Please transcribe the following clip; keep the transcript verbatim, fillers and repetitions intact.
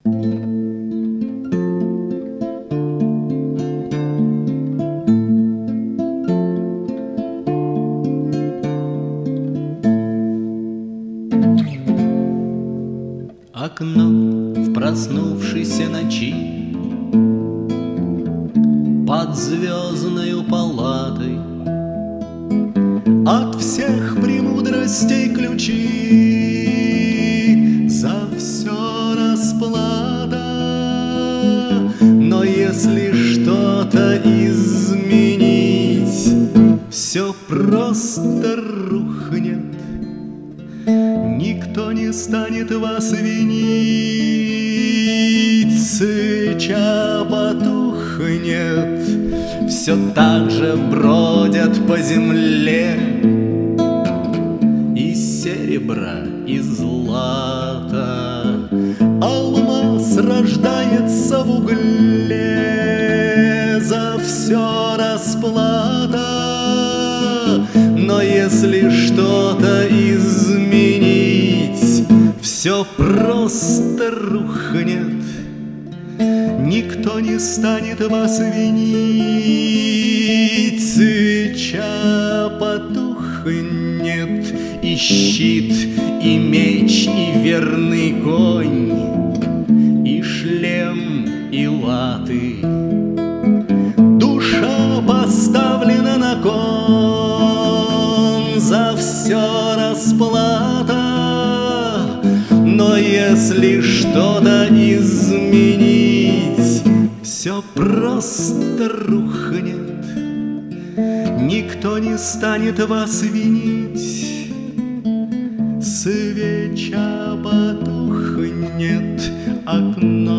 Окно в проснувшейся ночи под звездною палатой, от всех премудростей ключи, за все расплата. Но если что-то изменить, все просто рухнет. Никто не станет вас винить, свеча потухнет, все так же бродят по земле и серебра, и злата. Алмаз рождается в угле, за все расплата. Но если что-то изменить, все просто рухнет. Никто не станет вас винить, свеча потухнет, и щит, и меч, и верный конь, и шлем, и латы. Душа поставлена на кон, за все расплата. Но если что-то изменить, все просто рухнет. Никто не станет вас винить, свеча потухнет, окно